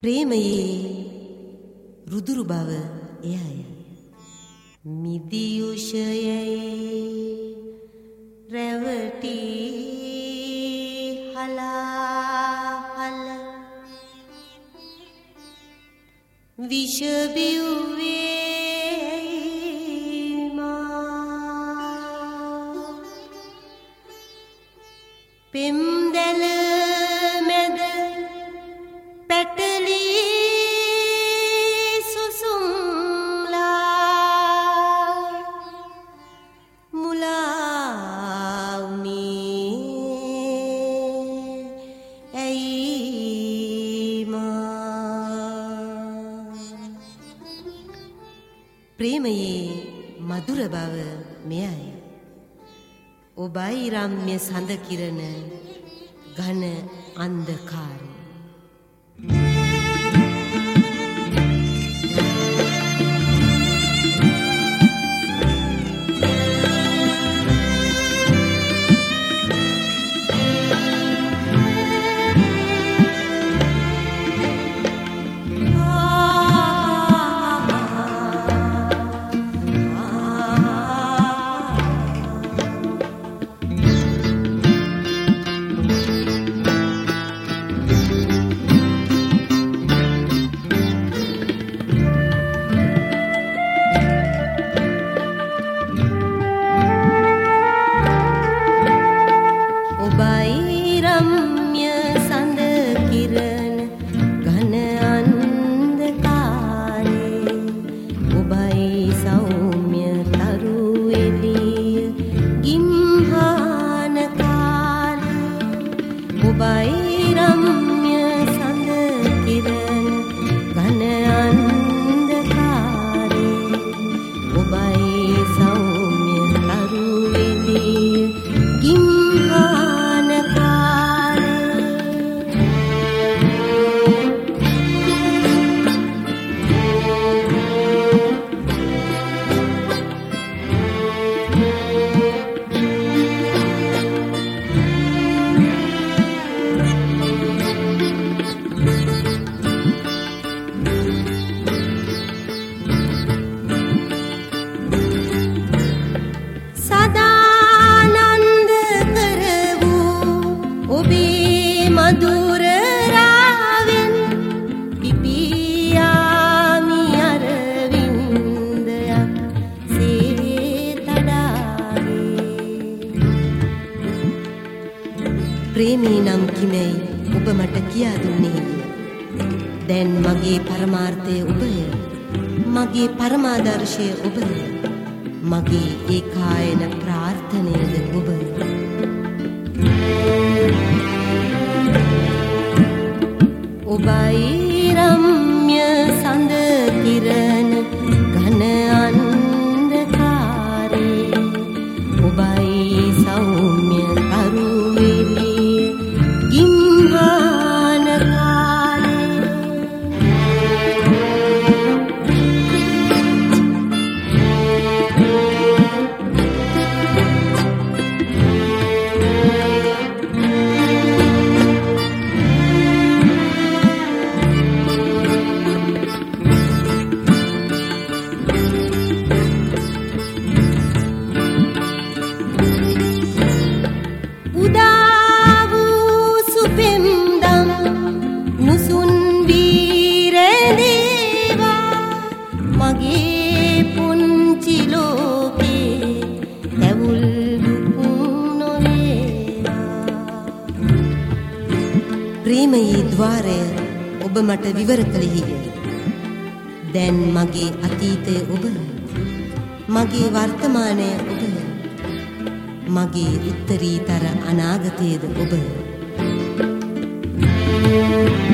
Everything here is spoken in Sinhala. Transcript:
ප්‍රේමයේ රුදුරු බව එයයි. මිදියුෂයේ රැවටි හලාහල විෂ බිව්වේ මා පෙම්දැල මැද පැටලි ප්‍රේමයේ මధుර බව මෙයයි. ඔබයි රම්‍ය සඳ කිරණ ඝන අන්ධකාරය. ප්‍රේමී නම් කිමයි ඔබ මට කියා දුන්නේ. දැන් මගේ පරමාර්ථය ඔබය, මගේ පරමාදර්ශය ඔබය, මගේ ඒකායන ප්‍රාර්ථනයද ඔබය. ඔබයි රම්‍ය සඳ කිරණ ඝන අන්ධකාරේ, ඔබයි සෞම්‍ය තරුවෙලි ප්‍රේමයේ ద్వාරය ඔබ මට විවර කළෙහිය. දැන් මගේ අතීතය ඔබ, මගේ වර්තමානය ඔබ, මගේ උත්තරීතර අනාගතයද ඔබ.